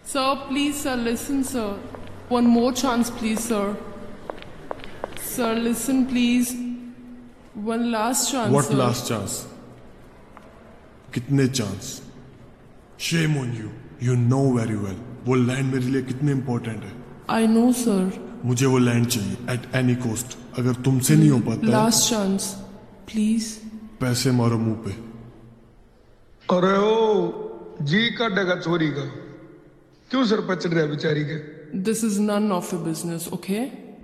Sir, please, sir, listen, sir. One more chance, please, sir. Sir, listen, please. One last chance, What sir. last chance? कितने चांस? Shame on you. You know very well. वो land मेरे लिए कितने important है. I know, sir. मुझे वो land चाहिए at any cost. अगर तुमसे नहीं हो पाता Last chance, please. पैसे मारो मुंह पे. अरे ओ जी काटेगा चोरी का क्यों सर पर चढ़ रहा है बेचारी के. This is none of your business, okay?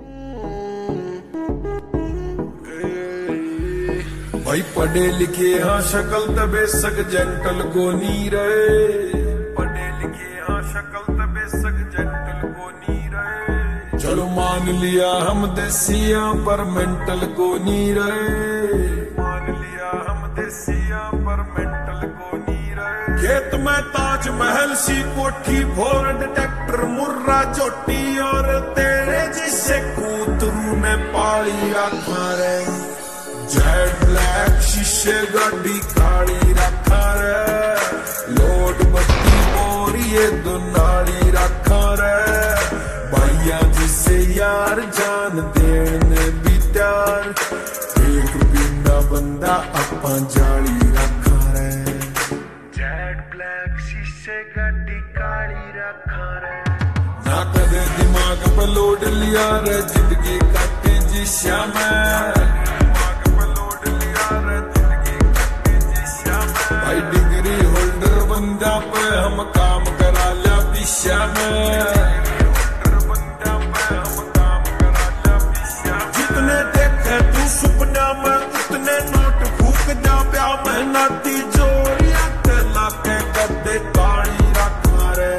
भाई पढ़े लिखे हाँ शक्ल तबे सक जेंटल को नी रहे. पढ़े लिखे हाँ शक्ल तबे सक जेंटल को नी रहे. चलो मान लिया हम देसिया पर मेंटल को नी रहे. मान लिया हम देसिया पर मेंटल को नी रहे. खेत में ताज महल सी कोठी फोर डिटेक्टर मुर्रा चोटी और तेरे जिसे कूतरू ने पाली रखा रे. जेट ब्लैक शीशे गाड़ी काली रखा रे. लोड बत्ती बोरिए दुनाली रखा रे. भैया जिसे यार जान देने भी त्यार. एक बिना बंदा अपा जाली रखा रे. जेट ब्लैक शीशे गाड़ी काली रखा रे. ना कदे दिमाग पे लोड लिया रे. जिंदगी काटी जिस्या में भाई डिग्री होल्डर बंदा पे हम काम करा लिया पिछा में. जितने देखे तू सुपना में उतने नोट फूक जा ब्या में. नाती जोरिया ते लाके गद्दे काली रखा रे.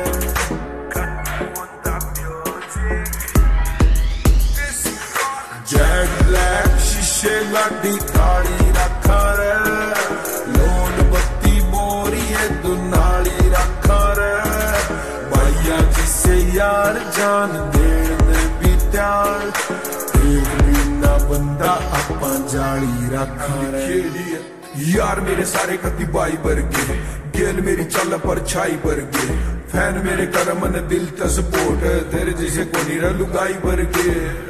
जेट ब्लैक शीशे गाड़ी काली रखा रे. लोड बत्ती बोरिए दुनाली रखा रे. भैया जिसे यार जान देने भी त्यार. एक बिना बंदा अपा जाली रखा रे. यार मेरे सारे कति बाई वर्गे. गेल मेरी चल पर छाई वर्गे. फैन मेरे करम ने दिल तस्पोर्ट. तेरे जैसे कोनी लुगाई वर्गे.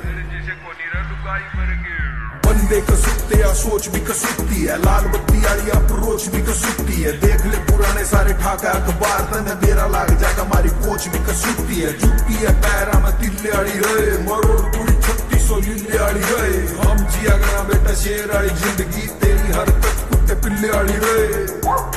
बंदे कसुत्ते या सोच भी कसुत्ती है. लाल बत्ती वाली अप्रोच भी कसुत्ती है. देख ले पुराने सारे ठाका अखबार तने बेरा लाग जाएगा. हमारी कोच भी कसुत्ती है. जुत्ती है पैरा में तिल्ले वाली रहे. मरोड़ पूरी 3600 लिल्ले वाली रहे. हम जिया गया बेटा शेर वाली जिंदगी. तेरी हरकत कुत्ते पिल्ले वाली रहे.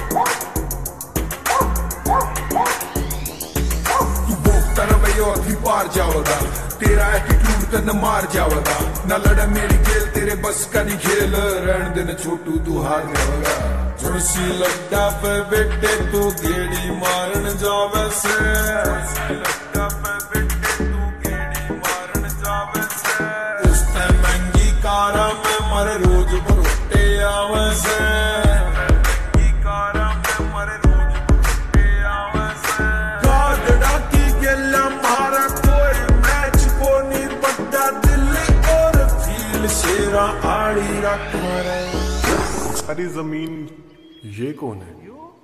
तू बोलता रवैयो अगली पार जाओगा. तेरा एटीट्यूड तन मार जाओगा. न लड़ मेरी खेल तेरे बस का नहीं खेल. रहन देना छोटू तू हार जाओगा. झुरसी लड्डा पे बेटे तू गेड़ी मारन जावे से. लड्डा पे बेटे तू गेड़ी मारन जावे से. उस टाइम महंगी कारा में मर रोज भरोटे आवे से. महंगी कारा में मर रोज भरोटे आवे से. गादड़ा की गेला मारा शेरा आड़ी रखा रे. सारी जमीन ये कौन है?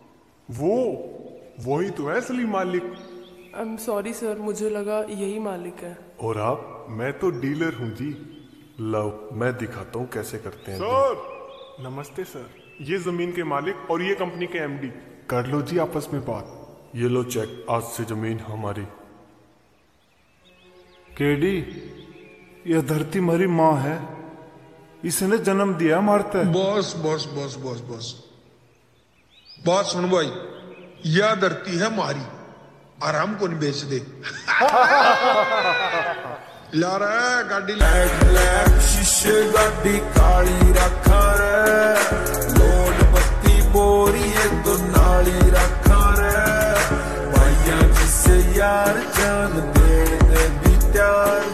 वो ही तो है असली मालिक. I'm sorry, sir. मुझे लगा यही मालिक है. और आप? मैं तो डीलर हूँ जी. लो मैं दिखाता हूँ कैसे करते हैं. सर नमस्ते सर. ये जमीन के मालिक और ये कंपनी के एमडी. कर लो जी आपस में बात. ये लो चेक. आज से जमीन हमारी. केडी यह धरती हमारी माँ है. इसने जन्म दिया मारता है. Boss boss boss boss boss बात सुन भाई. यह धरती है मारी. आराम को नहीं बेच दे. ला रहा है गाड़ी. ब्लैक शीशे गाड़ी काली रखा रे. लोड बत्ती बोरिए दुनाली रखा रे. भैया जिसे यार जान देने भी त्यार.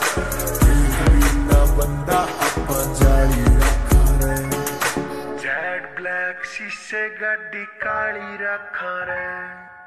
बंदा अपा जाली रखा रे. जेट ब्लैक शीशे गाड़ी काली रखा रे.